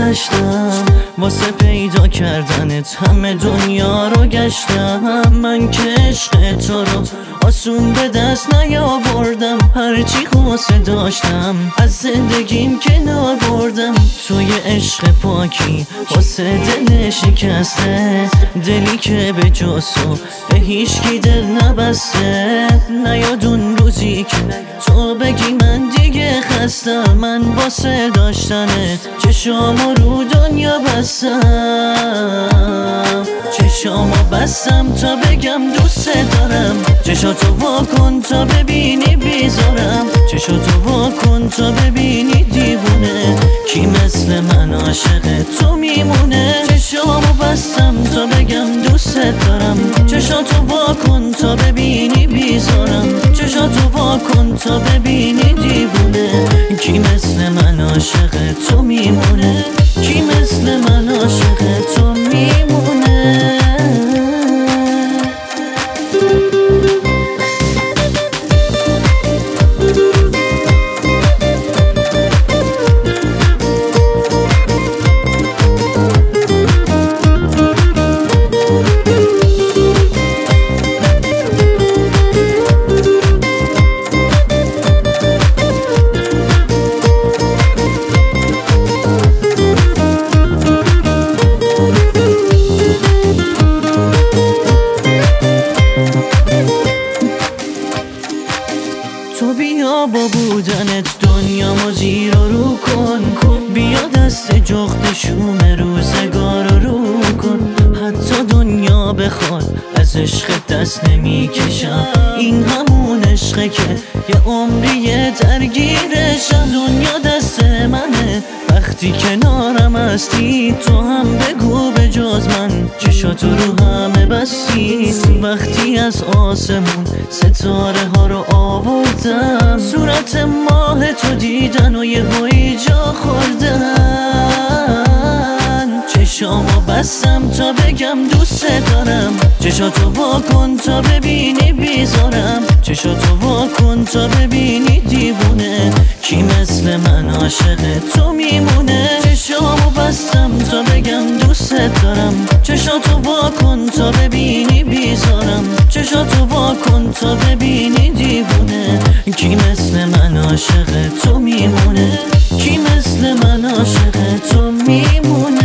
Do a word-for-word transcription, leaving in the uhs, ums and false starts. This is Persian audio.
گذشتم، واسه پیدا کردنت همه دنیا رو گشتم. من که عشق تو رو آسون به دست نیاوردم، هرچی خواسته داشتم از زندگیم کنار بردم. توی عشق پاکی واسه دل شکسته، دلی که به جز تو به هیچکی دل نبسته. نیاد اون روزی که تو بگی من دیگه خستم، من واسه داشتنت چشامو رو دنیا بستم. چشامو بستم تا بگم دوست دارم، چشاتو وا کن تا ببینی بیزارم. چشاتو وا کن تا ببینی دیوونه کی مثل من عاشق تو میمونه. چشامو بستم تا بگم دوست دارم، چشاتو وا کن تا ببینی بیزارم. چشاتو وا کن تا ببینی دیوونه کی مثل من عاشق تو میمونه، کی مثل من عاشق تو میمونه. تو بیا با بودنت دنیامو زیر و رو کن، بیا دست جغد شوم روزگار رو رو کن. حتی دنیا بخواد از عشق دست نمیکشم، این همون عشقه که یه عمریه درگیرشم. دنیا دست منه وقتی کنارم هستی، تو هم بگو به جز من چشاتو رو همه بستی. وقتی از آسمون ستاره ها رو آوردم، صورت ماه تو دیدن و یه هایی جا خوردن. چشامو بستم تا بگم دوست دارم، چشاتو وا کن تا ببینی بیزارم. چشاتو وا کن تا ببینی دیوونه کی مثل من عاشق تو میمونه. چشامو بستم تا بگم دوست دارم، چشاتو وا کن تا ببینی بیزارم. چشاتو وا کن تا ببینی دیوونه کی مثل من عاشق تو میمونه، کی مثل من عاشق تو میمونه.